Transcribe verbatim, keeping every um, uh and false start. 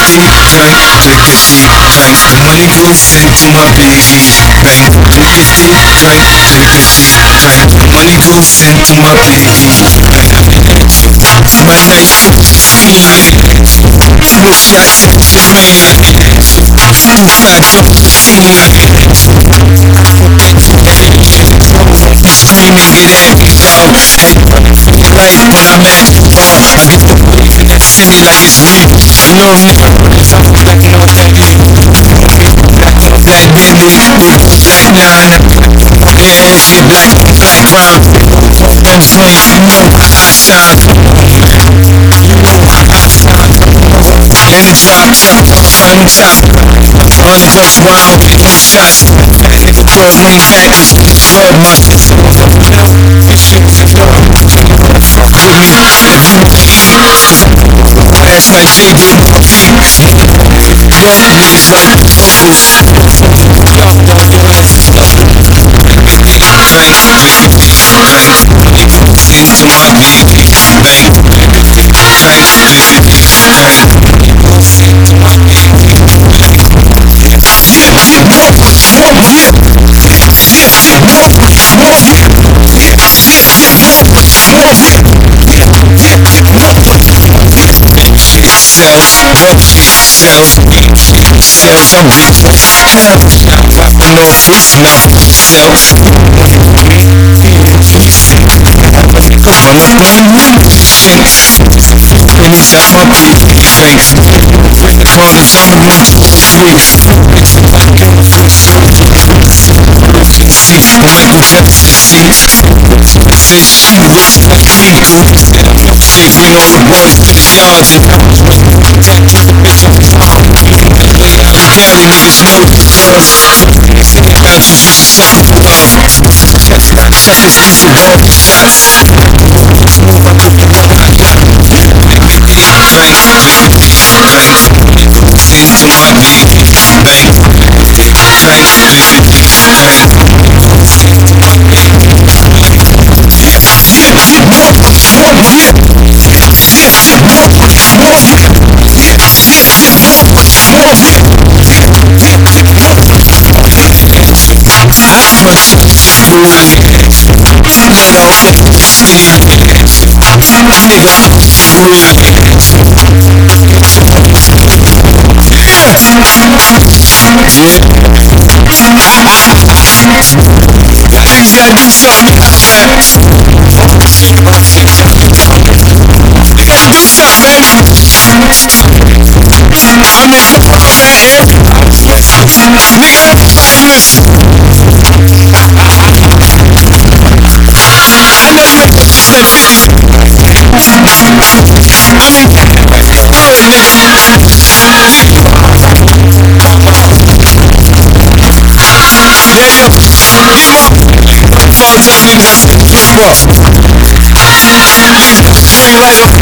drink to the kitty, drink. The money goes into my piggies, bank to the kitty, drink to the kitty, drink. The money goes into my piggies, bank. My nice scene, four shots at your man, suicide jump the scene. It's screaming, get at me, dog. Hey, you're right when I'm at bar. I get the even that city like it's me. You know me, I'm black, you know what that is. Black bandit, black nine, yeah, she black, black crown, on flame, you know I shine. You know I shine. In the drop top, sun top, hundred jumps wild, no shots. That nigga twelve lean back, twelve months. Your shit was a dog. With me, you last night J D P. Don't need one vocals. Dog, dog, your ass. Drink to the kitty, drink into my piggies, bank. Drink to the kitty, drink into my piggies, bank. Sells dope, sells weed, sells a weed. Popping no freaks now, sells. On the plane, shanks. Pennies out my piggy banks. Father told me, freaks. See, when Michael Jackson, see, said she was clinical. Shaving all the boys to the yards and that bitch on the top. Lay out in Cali, niggas know, cause bounces used to suck the love. Suckers used to love shots. Smooth, I put the love I got. Drink to the kitty, drink into my piggies, bank. Drink to the kitty, drink into my Crush it, rewind it. Let off the steam. Nigga, rewind it. Yeah. Niggas gotta do something fast. They gotta do something, baby. I'm in fat here. Nigga, everybody listen. I know you ain't said fifty. I mean, good, nigga. Yeah, yo, get my phone tell niggas I said flip up. Green light up.